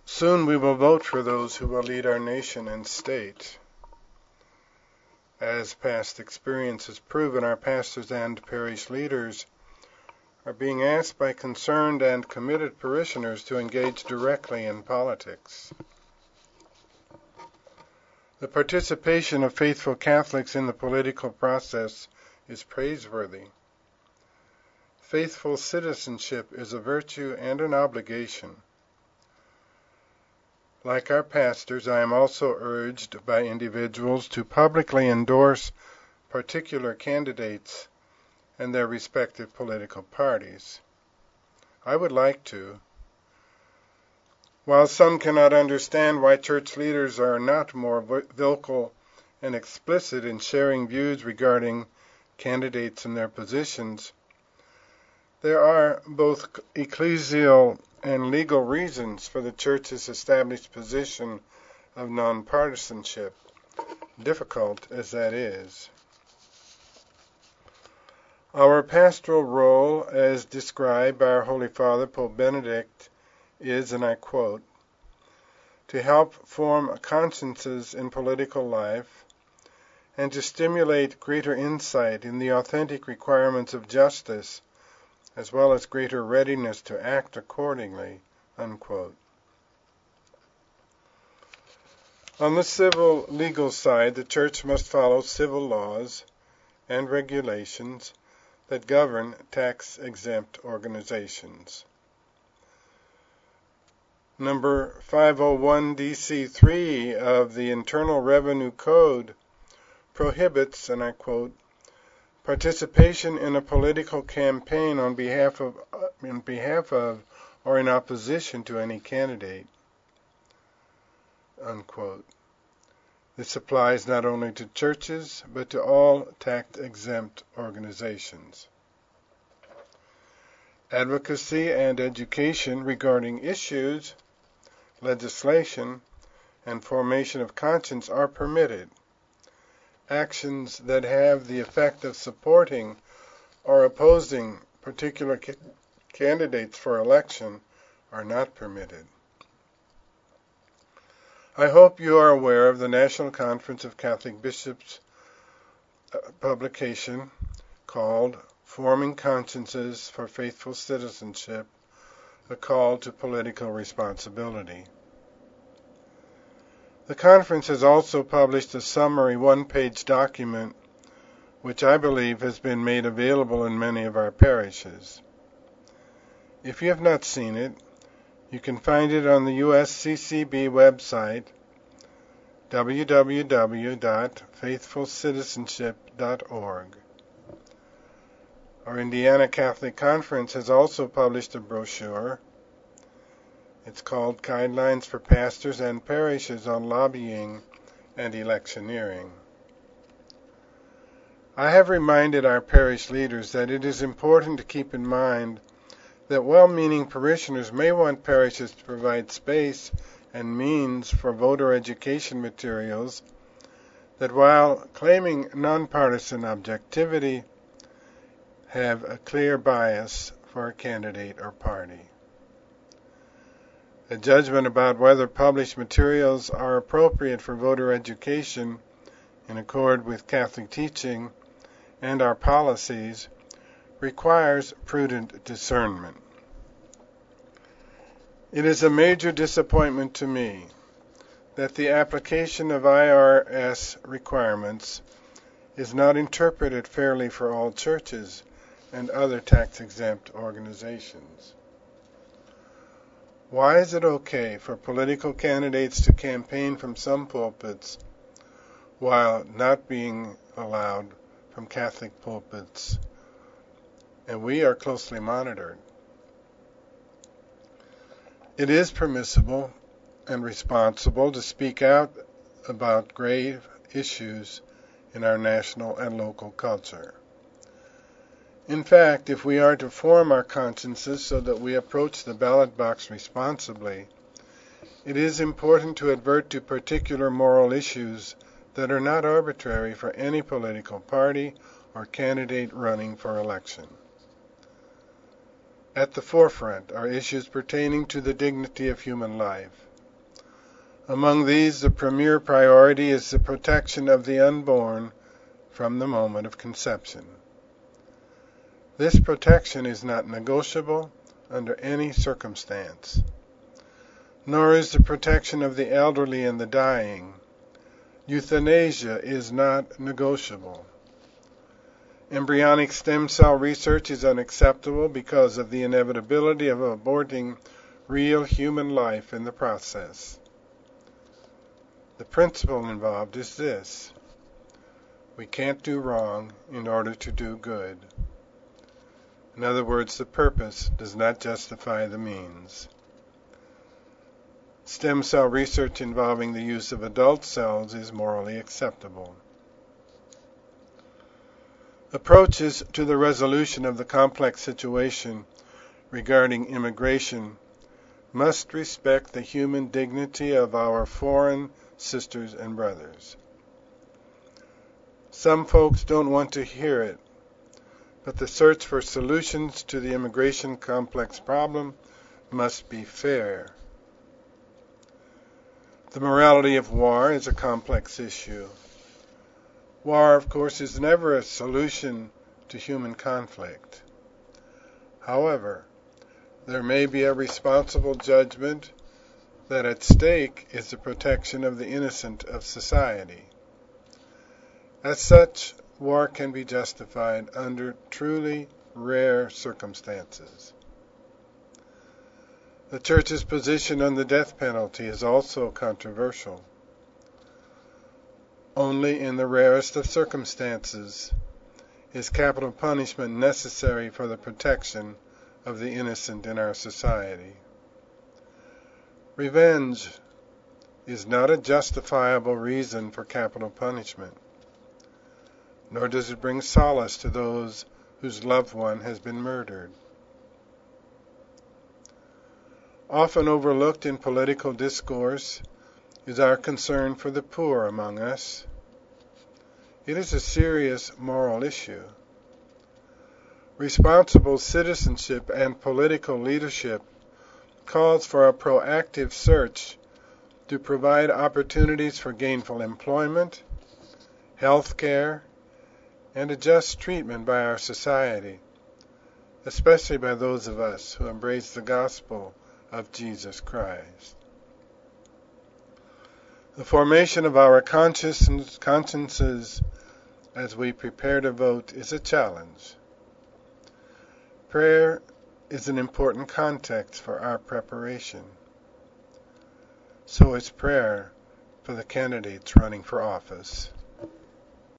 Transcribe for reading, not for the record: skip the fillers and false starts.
Soon we will vote for those who will lead our nation and state. As past experience has proven, our pastors and parish leaders are being asked by concerned and committed parishioners to engage directly in politics. The participation of faithful Catholics in the political process is praiseworthy. Faithful citizenship is a virtue and an obligation. Like our pastors, I am also urged by individuals to publicly endorse particular candidates and their respective political parties. I would like to. While some cannot understand why church leaders are not more vocal and explicit in sharing views regarding candidates and their positions, there are both ecclesial and legal reasons for the Church's established position of nonpartisanship, difficult as that is. Our pastoral role, as described by our Holy Father, Pope Benedict, is, and I quote, to help form consciences in political life and to stimulate greater insight in the authentic requirements of justice, as well as greater readiness to act accordingly, unquote. On the civil legal side, the Church must follow civil laws and regulations that govern tax-exempt organizations. Number 501 DC3 of the Internal Revenue Code prohibits, and I quote, participation in a political campaign on behalf of or in opposition to any candidate, unquote. This applies not only to churches, but to all tax-exempt organizations. Advocacy and education regarding issues, legislation, and formation of conscience are permitted. Actions that have the effect of supporting or opposing particular candidates for election are not permitted. I hope you are aware of the National Conference of Catholic Bishops publication called Forming Consciences for Faithful Citizenship, a Call to Political Responsibility. The conference has also published a summary one-page document which I believe has been made available in many of our parishes. If you have not seen it, you can find it on the USCCB website, www.faithfulcitizenship.org. Our Indiana Catholic Conference has also published a brochure. It's called Guidelines for Pastors and Parishes on Lobbying and Electioneering. I have reminded our parish leaders that it is important to keep in mind that well-meaning parishioners may want parishes to provide space and means for voter education materials that, while claiming nonpartisan objectivity, have a clear bias for a candidate or party. A judgment about whether published materials are appropriate for voter education in accord with Catholic teaching and our policies requires prudent discernment. It is a major disappointment to me that the application of IRS requirements is not interpreted fairly for all churches and other tax-exempt organizations. Why is it okay for political candidates to campaign from some pulpits while not being allowed from Catholic pulpits? And we are closely monitored. It is permissible and responsible to speak out about grave issues in our national and local culture. In fact, if we are to form our consciences so that we approach the ballot box responsibly, it is important to advert to particular moral issues that are not arbitrary for any political party or candidate running for election. At the forefront are issues pertaining to the dignity of human life, Among these, the premier priority is the protection of the unborn from the moment of conception. This protection is not negotiable under any circumstance, nor is the protection of the elderly and the dying. Euthanasia is not negotiable. Embryonic stem cell research is unacceptable because of the inevitability of aborting real human life in the process. The principle involved is this: we can't do wrong in order to do good. In other words, the purpose does not justify the means. Stem cell research involving the use of adult cells is morally acceptable. Approaches to the resolution of the complex situation regarding immigration must respect the human dignity of our foreign sisters and brothers. Some folks don't want to hear it, but the search for solutions to the immigration complex problem must be fair. The morality of war is a complex issue. War, of course, is never a solution to human conflict. However, there may be a responsible judgment that at stake is the protection of the innocent of society. As such, war can be justified under truly rare circumstances. The Church's position on the death penalty is also controversial. Only in the rarest of circumstances is capital punishment necessary for the protection of the innocent in our society. Revenge is not a justifiable reason for capital punishment, nor does it bring solace to those whose loved one has been murdered. Often overlooked in political discourse is our concern for the poor among us. It is a serious moral issue. Responsible citizenship and political leadership calls for a proactive search to provide opportunities for gainful employment, health care, and a just treatment by our society, especially by those of us who embrace the gospel of Jesus Christ. The formation of our consciences as we prepare to vote is a challenge. Prayer is an important context for our preparation. So is prayer for the candidates running for office.